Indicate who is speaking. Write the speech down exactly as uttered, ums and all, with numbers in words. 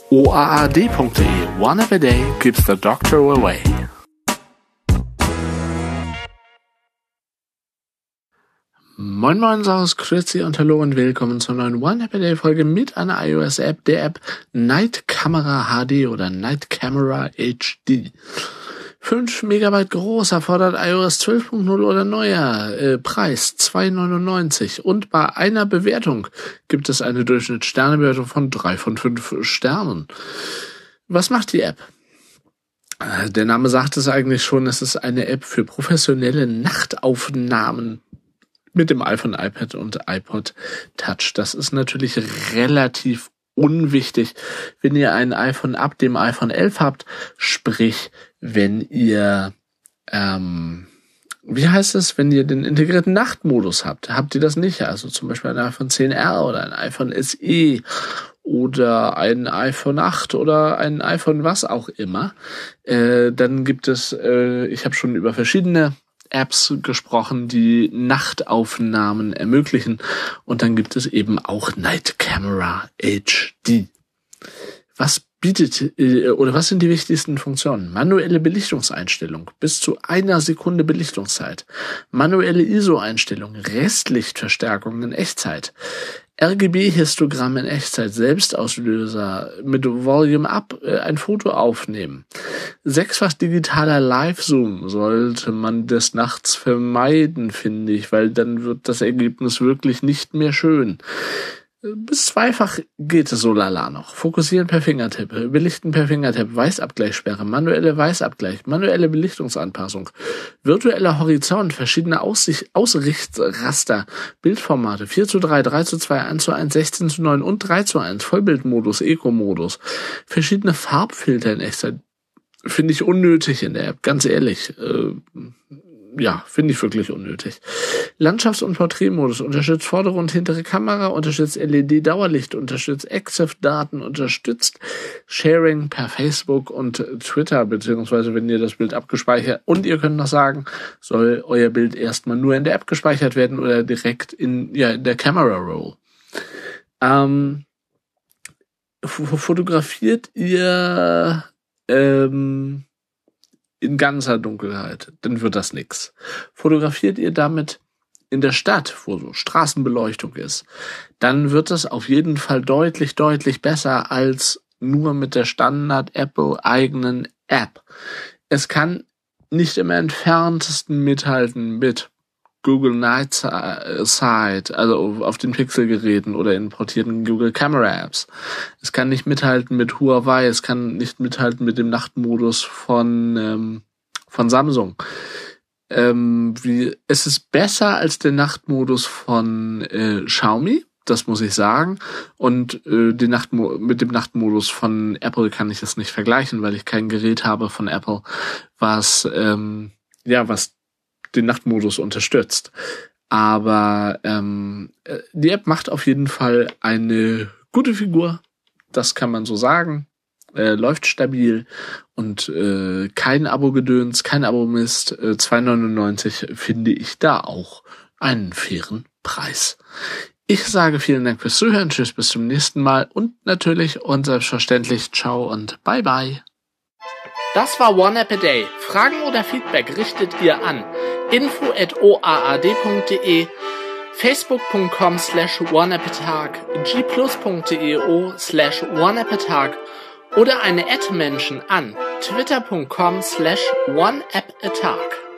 Speaker 1: o a a d punkt d e. One app a day keeps the doctor away. Moin Moin, Servus, Grüezi und Hallo und willkommen zur neuen One App a Day Folge mit einer iOS-App, der App Night Camera H D oder Night Camera H D. fünf Megabyte groß, erfordert iOS zwölf Punkt null oder neuer, äh, Preis zwei neunundneunzig und bei einer Bewertung gibt es eine Durchschnittssternebewertung von drei von fünf Sternen. Was macht die App? Äh, der Name sagt es eigentlich schon, es ist eine App für professionelle Nachtaufnahmen mit dem iPhone, iPad und iPod Touch. Das ist natürlich relativ unwichtig, wenn ihr ein iPhone ab dem iPhone elf habt, sprich, wenn ihr, ähm, wie heißt es, wenn ihr den integrierten Nachtmodus habt, habt ihr das nicht, also zum Beispiel ein iPhone zehn R oder ein iPhone S E oder ein iPhone acht oder ein iPhone was auch immer, äh, dann gibt es, äh, ich habe schon über verschiedene Apps gesprochen, die Nachtaufnahmen ermöglichen. Und dann gibt es eben auch Night Camera H D. Was bietet oder was sind die wichtigsten Funktionen? Manuelle Belichtungseinstellung, bis zu einer Sekunde Belichtungszeit. Manuelle I S O-Einstellung, Restlichtverstärkung in Echtzeit. R G B-Histogramm in Echtzeit, Selbstauslöser, mit Volume Up äh, ein Foto aufnehmen. Sechsfach digitaler Live-Zoom sollte man des Nachts vermeiden, finde ich, weil dann wird das Ergebnis wirklich nicht mehr schön. Bis zweifach geht es so lala noch. Fokussieren per Fingertipp, belichten per Fingertipp, Weißabgleichssperre, manuelle Weißabgleich, manuelle Belichtungsanpassung, virtueller Horizont, verschiedene Aussicht, Ausrichtsraster, Bildformate, vier zu drei, drei zu zwei, eins zu eins, sechzehn zu neun und drei zu eins, Vollbildmodus, Eco-Modus, verschiedene Farbfilter in Echtzeit. Finde ich unnötig in der App, ganz ehrlich. Äh, Ja, finde ich wirklich unnötig. Landschafts- und Porträtmodus, unterstützt vordere und hintere Kamera, unterstützt L E D-Dauerlicht, unterstützt EXIF-Daten, unterstützt Sharing per Facebook und Twitter, beziehungsweise wenn ihr das Bild abgespeichert, und ihr könnt noch sagen, soll euer Bild erstmal nur in der App gespeichert werden oder direkt in, ja, in der Camera Roll. Ähm, f- fotografiert ihr, ähm, in ganzer Dunkelheit, dann wird das nix. Fotografiert ihr damit in der Stadt, wo so Straßenbeleuchtung ist, dann wird das auf jeden Fall deutlich, deutlich besser als nur mit der Standard-Apple-eigenen App. Es kann nicht im entferntesten mithalten mit Google Night Sight, also auf den Pixel-Geräten oder importierten Google Camera Apps. Es kann nicht mithalten mit Huawei, es kann nicht mithalten mit dem Nachtmodus von ähm, von Samsung. Ähm, wie, es ist besser als der Nachtmodus von äh, Xiaomi, das muss ich sagen. Und äh, den Nachtmo- mit dem Nachtmodus von Apple kann ich es nicht vergleichen, weil ich kein Gerät habe von Apple, was ähm, ja was den Nachtmodus unterstützt. Aber ähm, die App macht auf jeden Fall eine gute Figur, das kann man so sagen. Äh, läuft stabil und äh, kein Abo-Gedöns, kein Abo-Mist. Äh, zwei neunundneunzig finde ich da auch einen fairen Preis. Ich sage vielen Dank fürs Zuhören, tschüss, bis zum nächsten Mal und natürlich und selbstverständlich ciao und bye bye. Das war One App a Day. Fragen oder Feedback richtet ihr an info at o a a d punkt d e, facebook punkt com slash oneappatag, g plus punkt d e o slash oneappatag oder eine Ad-Menschen an twitter punkt com slash oneappatag.